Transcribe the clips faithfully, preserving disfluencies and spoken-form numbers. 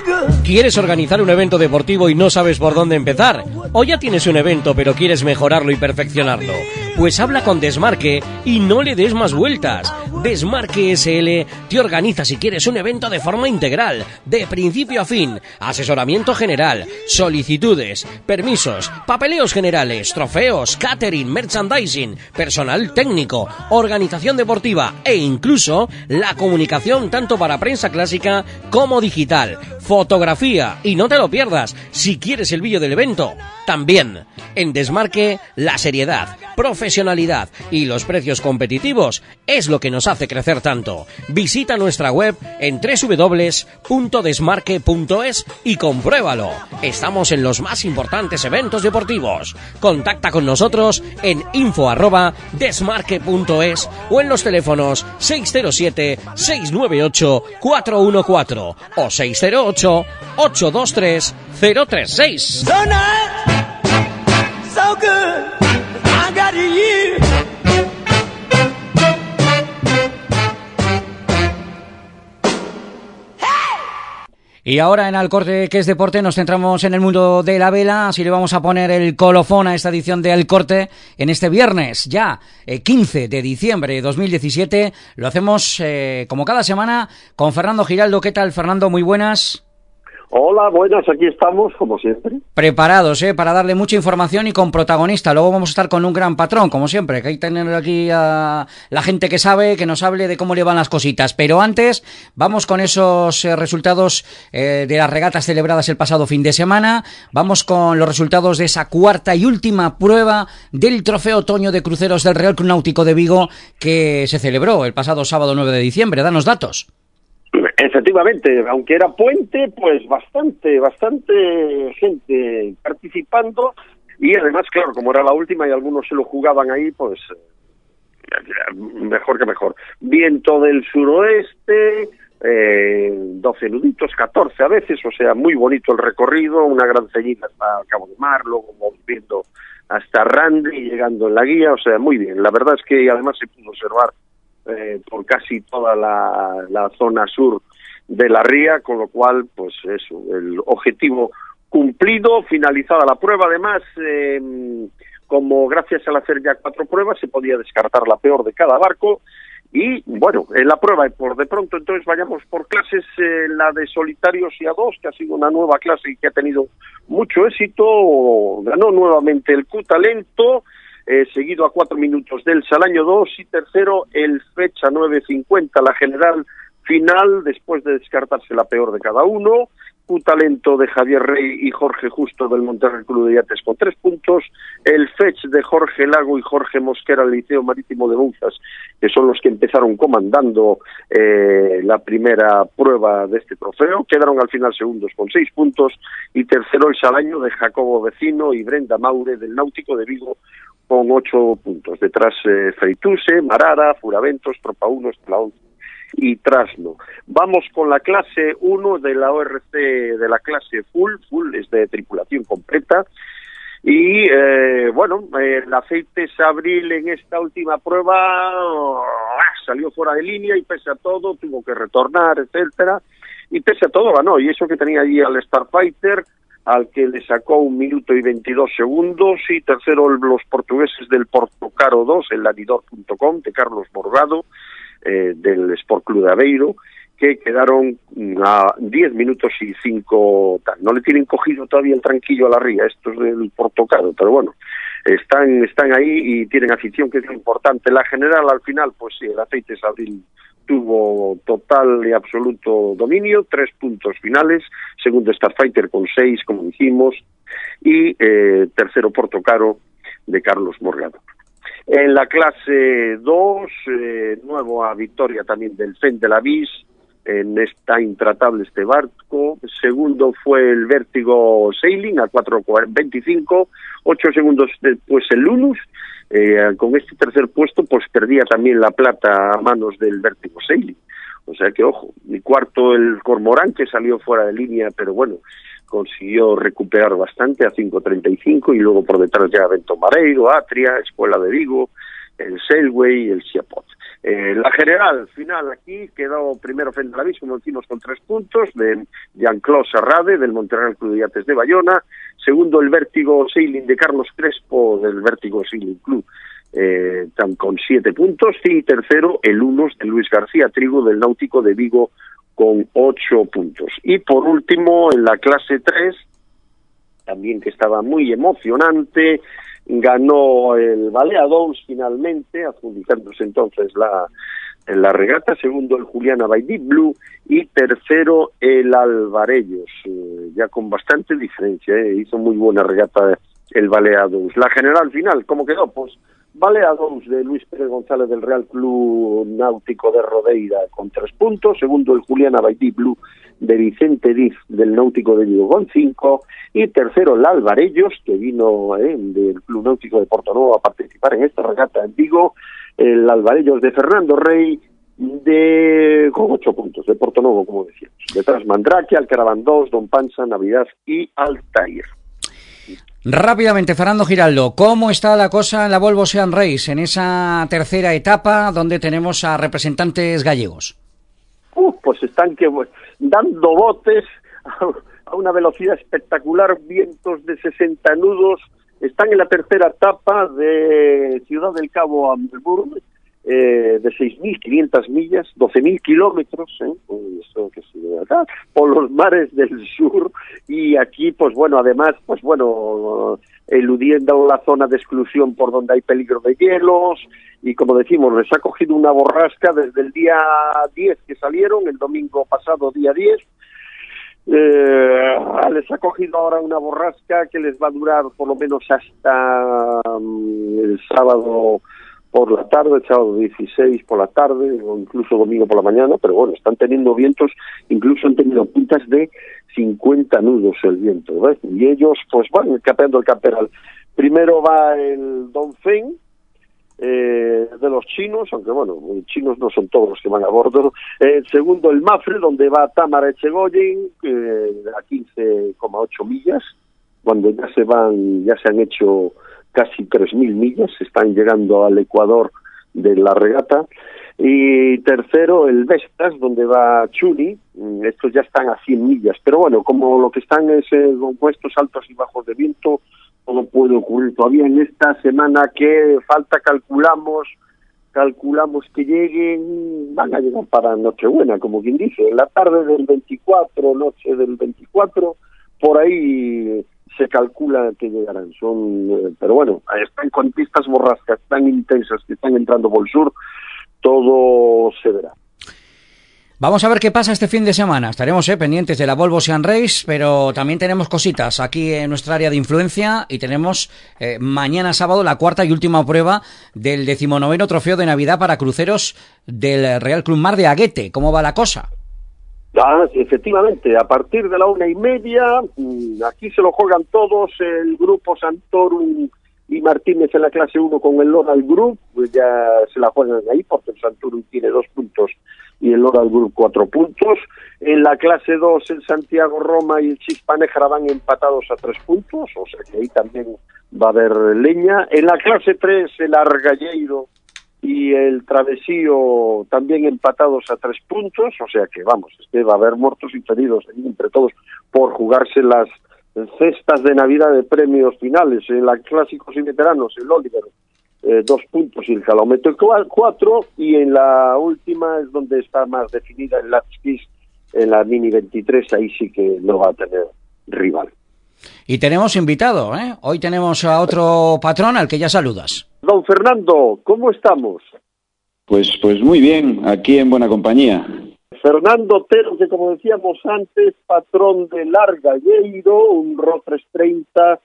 ¿Quieres organizar un evento deportivo y no sabes por dónde empezar? ¿O ya tienes un evento pero quieres mejorarlo y perfeccionarlo? Pues habla con Desmarque y no le des más vueltas. Desmarque S L te organiza si quieres un evento de forma integral, de principio a fin, asesoramiento general, solicitudes, permisos, papeleos generales, trofeos, catering, merchandising, personal técnico, organización deportiva e incluso la comunicación tanto para prensa clásica como digital, fotografía, y no te lo pierdas, si quieres el vídeo del evento, también. En Desmarque, la seriedad, profesionalidad y los precios competitivos es lo que nos hace crecer tanto. Visita nuestra web en doble u doble u doble u punto desmarque punto es y compruébalo. Estamos en los más importantes eventos deportivos. Contacta con nosotros en info arroba desmarque punto es o en los teléfonos seis cero siete, seis nueve ocho, cuatro uno cuatro o seis cero ocho, ocho dos tres, cero tres seis. So good, I got you. Y ahora en Al Corte, que es deporte, nos centramos en el mundo de la vela, así le vamos a poner el colofón a esta edición de Al Corte en este viernes, ya eh, quince de diciembre de dos mil diecisiete. Lo hacemos eh, como cada semana con Fernando Giraldo. ¿Qué tal, Fernando? Muy buenas. Hola, buenas, aquí estamos, como siempre. Preparados, ¿eh? Para darle mucha información y con protagonista. Luego vamos a estar con un gran patrón, como siempre, que hay que tener aquí a la gente que sabe, que nos hable de cómo le van las cositas. Pero antes, vamos con esos eh, resultados eh, de las regatas celebradas el pasado fin de semana. Vamos con los resultados de esa cuarta y última prueba del Trofeo Otoño de Cruceros del Real Club Náutico de Vigo, que se celebró el pasado sábado nueve de diciembre. Danos datos. Efectivamente, aunque era puente, pues bastante, bastante gente participando y además, claro, como era la última y algunos se lo jugaban ahí, pues mejor que mejor. Viento del suroeste, eh, doce nuditos, catorce a veces, o sea, muy bonito el recorrido, una gran ceñida hasta Cabo de Mar, luego volviendo hasta Rande y llegando en la guía, o sea, muy bien. La verdad es que además se pudo observar Eh, por casi toda la, la zona sur de la ría, con lo cual, pues eso, el objetivo cumplido, finalizada la prueba. Además, eh, como gracias al hacer ya cuatro pruebas, se podía descartar la peor de cada barco. Y bueno, en la prueba, por de pronto, entonces vayamos por clases, eh, la de solitarios y a dos, que ha sido una nueva clase y que ha tenido mucho éxito, ganó nuevamente el Q-Talento, Eh, seguido a cuatro minutos del Salaño dos y tercero el Fecha nueve cincuenta, la general final, después de descartarse la peor de cada uno. Q-Talento de Javier Rey y Jorge Justo del Monterrey Club de Yates con tres puntos, el Fetch de Jorge Lago y Jorge Mosquera del Liceo Marítimo de Bouzas, que son los que empezaron comandando eh, la primera prueba de este trofeo, quedaron al final segundos con seis puntos, y tercero el Salaño de Jacobo Vecino y Brenda Maure del Náutico de Vigo con ocho puntos. Detrás eh, Freituse, Marara, Furaventos, Tropa uno, Estela once y Trasno. Vamos con la clase uno de la O R C, de la clase full, full es de tripulación completa, y eh, bueno, eh, el aceite Sabril en esta última prueba ah, salió fuera de línea y pese a todo tuvo que retornar, etcétera, y pese a todo ganó, y eso que tenía allí al Starfighter, al que le sacó un minuto y veintidós segundos, y tercero los portugueses del Portocaro dos, el lanidor punto com, de Carlos Morgado, eh, del Sport Club de Aveiro, que quedaron a diez minutos y cinco, tal. No le tienen cogido todavía el tranquillo a la ría, estos del Portocaro, pero bueno, están están ahí y tienen afición, que es lo importante. La general, al final, pues sí, el aceite Sabril tuvo total y absoluto dominio, tres puntos finales, segundo Starfighter con seis, como dijimos, y eh, tercero Portocaro de Carlos Morgado. En la clase dos, eh, nueva victoria también del Fen de la Vis, en esta intratable este barco. Segundo fue el Vértigo Sailing a cuatro veinticinco, ocho segundos después el Lunus. Eh, con este tercer puesto pues perdía también la plata a manos del Vértigo Sailing, o sea que ojo. Y cuarto el Cormorán, que salió fuera de línea, pero bueno, consiguió recuperar bastante a cinco treinta y cinco, y luego por detrás ya Vento Mareiro, Atria, Escuela de Vigo, el Sailway y el Chiapot. Eh, la general final aquí quedó primero frente a la Vis, como decimos, con tres puntos, de Jean-Claude Serrade, del Monterreal Club de Yates de Bayona. Segundo, el Vértigo Sailing de Carlos Crespo, del Vértigo Sailing Club, eh, con siete puntos. Y tercero, el Unos de Luis García Trigo, del Náutico de Vigo, con ocho puntos. Y por último, en la clase tres, también que estaba muy emocionante, ganó el Baleadows finalmente, adjudicándose entonces la, la regata. Segundo, el Juliana by Deep Blue. Y tercero, el Alvarellos, eh, ya con bastante diferencia, eh, hizo muy buena regata el Baleadows. La general final, ¿cómo quedó? Pues Baleadows de Luis Pérez González del Real Club Náutico de Rodeira con tres puntos. Segundo, el Juliana by Deep Blue de Vicente Diz del Náutico de Vigo con cinco. Y tercero, el Alvarellos, que vino eh, del Club Náutico de Portonovo a participar en esta regata en Vigo. El Alvarellos de Fernando Rey de con ocho puntos, de Portonovo, como decíamos. Detrás Mandrake, Alcaraván dos, Don Panza, Navidad y Altair. Rápidamente, Fernando Giraldo, ¿cómo está la cosa en la Volvo Ocean Race, en esa tercera etapa donde tenemos a representantes gallegos? Uh, pues están que dando botes a, a una velocidad espectacular, vientos de sesenta nudos. Están en la tercera etapa de Ciudad del Cabo a Melbourne, eh, de seis mil quinientas millas, doce mil kilómetros, ¿eh? Eso que se ve acá, por los mares del sur. Y aquí, pues bueno, además, pues bueno, eludiendo la zona de exclusión por donde hay peligro de hielos. Y como decimos, les ha cogido una borrasca desde el día diez que salieron, el domingo pasado, día diez. Eh, les ha cogido ahora una borrasca que les va a durar por lo menos hasta um, el sábado por la tarde, el sábado dieciséis por la tarde, o incluso domingo por la mañana. Pero bueno, están teniendo vientos, incluso han tenido puntas de cincuenta nudos el viento, ¿ves? Y ellos, pues bueno, capeando el camperal. Primero va el Dongfeng, Eh, de los chinos, aunque bueno, los chinos no son todos los que van a bordo. El eh, segundo, el Mafre, donde va Tamara Echegoyen, eh, a quince coma ocho millas, cuando ya se van, ya se han hecho casi tres mil millas, están llegando al Ecuador de la regata. Y tercero, el Vestas, donde va Chuni, estos ya están a cien millas, pero bueno, como lo que están es eh, con estos altos y bajos de viento, todo puede ocurrir todavía en esta semana que falta. Calculamos calculamos que lleguen, van a llegar para Nochebuena, como quien dice, en la tarde del veinticuatro, noche del veinticuatro, por ahí se calcula que llegarán. Son, eh, pero bueno, están con pistas borrascas tan intensas que están entrando por el sur, todo se verá. Vamos a ver qué pasa este fin de semana. Estaremos eh, pendientes de la Volvo Ocean Race, pero también tenemos cositas aquí en nuestra área de influencia y tenemos eh, mañana sábado la cuarta y última prueba del decimonoveno trofeo de Navidad para cruceros del Real Club Mar de Aguete. ¿Cómo va la cosa? Ah, efectivamente, a partir de la una y media, aquí se lo juegan todos, el grupo Santorum y Martínez en la clase uno con el Loral Group, pues ya se la juegan ahí porque el Santorum tiene dos puntos y el Loral Group cuatro puntos. En la clase dos el Santiago Roma y el Chispanejara van empatados a tres puntos, o sea que ahí también va a haber leña. En la clase tres el Argalleiro y el Travesío también empatados a tres puntos, o sea que vamos, este va a haber muertos y feridos entre todos por jugarse las cestas de Navidad de premios finales. En la Clásicos y Veteranos el Oliver eh, dos puntos y el Calómetro cuatro, y en la última es donde está más definida el Latskis, en la Mini veintitrés, ahí sí que no va a tener rival. Y tenemos invitado, ¿eh? Hoy tenemos a otro patrón al que ya saludas. Don Fernando, ¿cómo estamos? Pues, pues muy bien, aquí en buena compañía. Fernando Otero, que como decíamos antes, patrón de Argalleiro, un R O trescientos treinta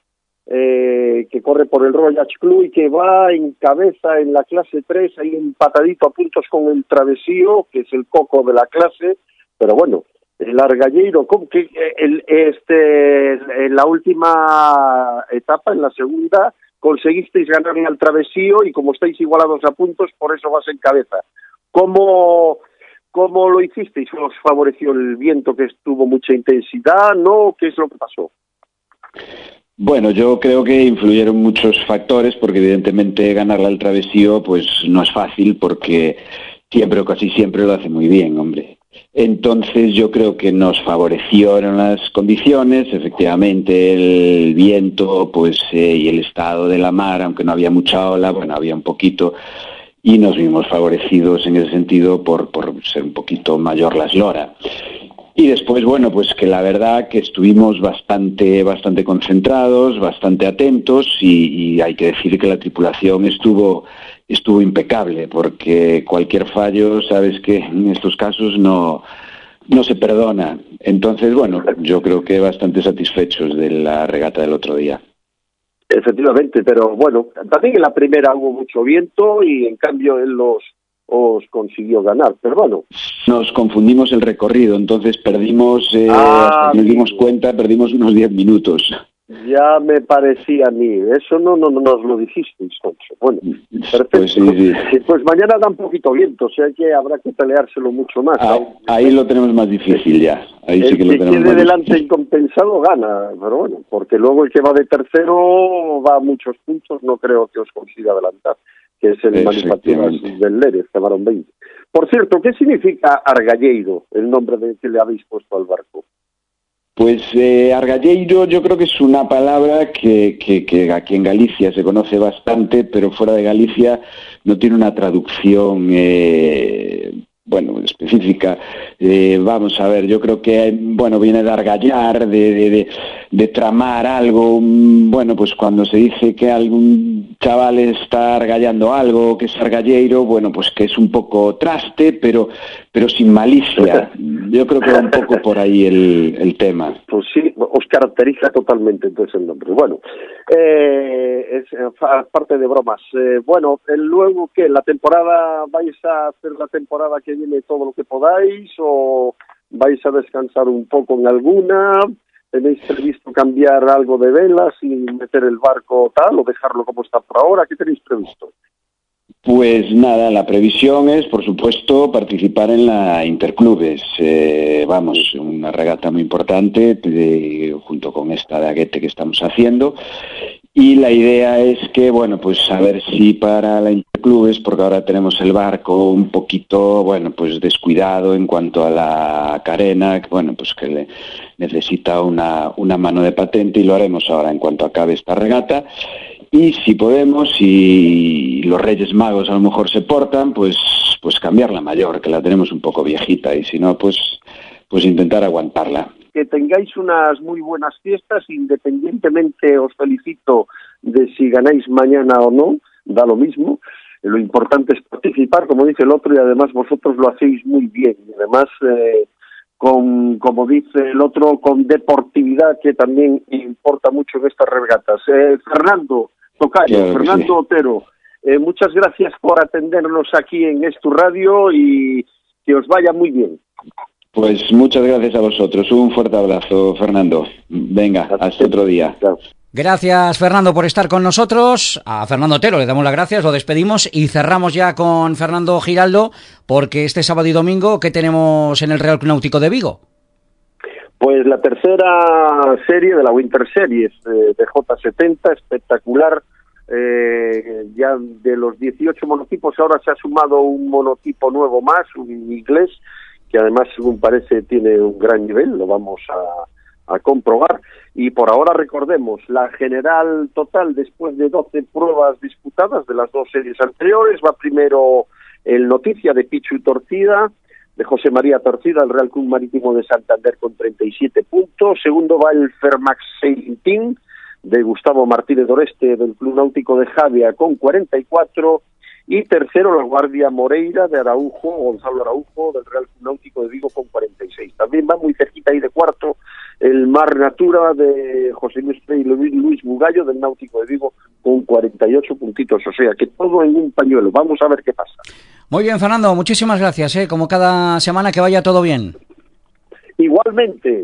eh, que corre por el Royal Club y que va en cabeza en la clase tres, ahí empatadito a puntos con el Travesío, que es el coco de la clase, pero bueno, el Argalleiro, ¿cómo que el, este, en la última etapa, en la segunda, conseguisteis ganar al Travesío y como estáis igualados a puntos, por eso vas en cabeza? ¿Cómo, cómo lo hicisteis? ¿Os favoreció el viento, que estuvo mucha intensidad? ¿No? ¿Qué es lo que pasó? Bueno, yo creo que influyeron muchos factores, porque evidentemente ganarle al Travesío pues no es fácil, porque siempre o casi siempre lo hace muy bien, hombre. Entonces yo creo que nos favorecieron las condiciones, efectivamente el viento pues eh, y el estado de la mar, aunque no había mucha ola, bueno, había un poquito, y nos vimos favorecidos en ese sentido por, por ser un poquito mayor la eslora. Y después, bueno, pues que la verdad que estuvimos bastante bastante concentrados, bastante atentos, y, y hay que decir que la tripulación estuvo estuvo impecable, porque cualquier fallo, sabes que en estos casos no, no se perdona. Entonces, bueno, yo creo que bastante satisfechos de la regata del otro día. Efectivamente, pero bueno, también en la primera hubo mucho viento y en cambio él los os consiguió ganar, pero bueno. Nos confundimos el recorrido, entonces perdimos, eh, ah, hasta que nos dimos cuenta, perdimos unos diez minutos. Ya me parecía a mí, eso no, no, no nos lo dijisteis, Concho. Bueno, perfecto. Pues, sí, sí. Pues mañana da un poquito viento, o sea que habrá que peleárselo mucho más. Ah, ahí lo tenemos más difícil ya. Ahí el sí que lo que tenemos quede más delante difícil. incompensado gana, pero bueno, porque luego el que va de tercero va a muchos puntos, no creo que os consiga adelantar, que es el Manufacturas del Lérez, que llevaron veinte. Por cierto, ¿qué significa Argalleiro, el nombre de que le habéis puesto al barco? Pues eh, Argalleiro yo creo que es una palabra que, que, que aquí en Galicia se conoce bastante, pero fuera de Galicia no tiene una traducción eh, bueno, específica. Eh, vamos a ver, yo creo que bueno, viene de argallar, de, de, de, de tramar algo. Bueno, pues cuando se dice que algún chaval está argallando algo, que es argalleiro, bueno, pues que es un poco traste, pero pero sin malicia. Yo creo que va un poco por ahí el, el tema. Pues sí, os caracteriza totalmente entonces el nombre. Bueno, eh, es parte de bromas. Eh, bueno, el, luego, ¿qué? ¿La temporada vais a hacer la temporada que viene todo lo que podáis o vais a descansar un poco en alguna? ¿Tenéis previsto cambiar algo de velas y meter el barco tal o dejarlo como está por ahora? ¿Qué tenéis previsto? Pues nada, la previsión es, por supuesto, participar en la Interclubes. Eh, vamos, una regata muy importante de, junto con esta de Aguete que estamos haciendo. Y la idea es que, bueno, pues a ver si para la Interclubes, porque ahora tenemos el barco un poquito, bueno, pues descuidado en cuanto a la carena, que, bueno, pues que le necesita una, una mano de patente, y lo haremos ahora en cuanto acabe esta regata. Y si podemos, y los Reyes Magos a lo mejor se portan, pues pues cambiar la mayor, que la tenemos un poco viejita, y si no, pues pues intentar aguantarla. Que tengáis unas muy buenas fiestas, independientemente, os felicito de si ganáis mañana o no, da lo mismo. Lo importante es participar, como dice el otro, y además vosotros lo hacéis muy bien. Y además, eh, con, como dice el otro, con deportividad, que también importa mucho en estas regatas. Eh, Fernando Tocayo, claro, Fernando sí. Otero, eh, muchas gracias por atendernos aquí en Estu Radio y que os vaya muy bien. Pues muchas gracias a vosotros. Un fuerte abrazo, Fernando. Venga, hasta otro día. Chao. Gracias, Fernando, por estar con nosotros. A Fernando Otero le damos las gracias, lo despedimos y cerramos ya con Fernando Giraldo, porque este sábado y domingo, ¿qué tenemos en el Real Club Náutico de Vigo? Pues la tercera serie de la Winter Series eh, de J setenta, espectacular. Eh, ya de los dieciocho monotipos ahora se ha sumado un monotipo nuevo más, un inglés, que además, según parece, tiene un gran nivel, lo vamos a, a comprobar. Y por ahora recordemos, la general total, después de doce pruebas disputadas de las dos series anteriores, va primero el Noticia de Pichu Torcida, de José María Torcida, el Real Club Marítimo de Santander con treinta y siete puntos. Segundo va el Fermax Sailing Team de Gustavo Martínez Doreste, del Club Náutico de Javia, con cuarenta y cuatro. Y tercero, la Guardia Moreira de Araujo, Gonzalo Araujo, del Real Club Náutico de Vigo, con cuarenta y seis. También va muy cerquita ahí de cuarto el Mar Natura de José Luis Frey y Luis Bugallo, del Náutico de Vigo, con cuarenta y ocho puntitos. O sea, que todo en un pañuelo. Vamos a ver qué pasa. Muy bien, Fernando, muchísimas gracias, ¿eh? Como cada semana, que vaya todo bien. Igualmente.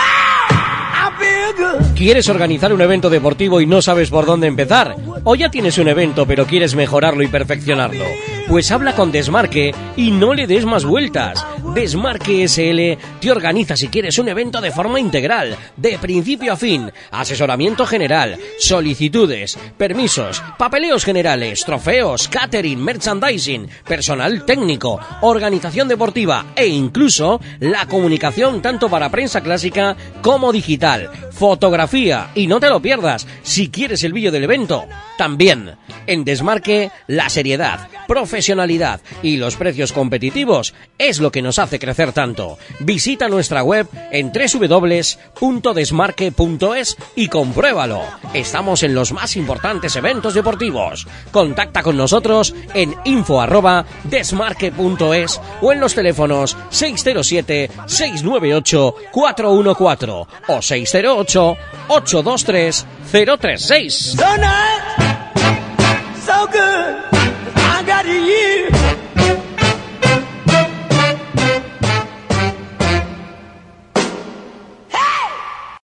¿Quieres organizar un evento deportivo y no sabes por dónde empezar? ¿O ya tienes un evento pero quieres mejorarlo y perfeccionarlo? Pues habla con Desmarque y no le des más vueltas. Desmarque S L te organiza si quieres un evento de forma integral, de principio a fin, asesoramiento general, solicitudes, permisos, papeleos generales, trofeos, catering, merchandising, personal técnico, organización deportiva e incluso la comunicación tanto para prensa clásica como digital, fotografía, y no te lo pierdas si quieres el vídeo del evento. También en Desmarque la seriedad, profesionalidad y los precios competitivos es lo que nos hace crecer tanto. Visita nuestra web en doble u doble u doble u punto desmarque punto es y compruébalo. Estamos en los más importantes eventos deportivos. Contacta con nosotros en info arroba desmarque punto es o en los teléfonos seis cero siete, seis nueve ocho, cuatro uno cuatro o seis cero ocho, ocho dos tres, cero tres seis. So nice, so good, I got you.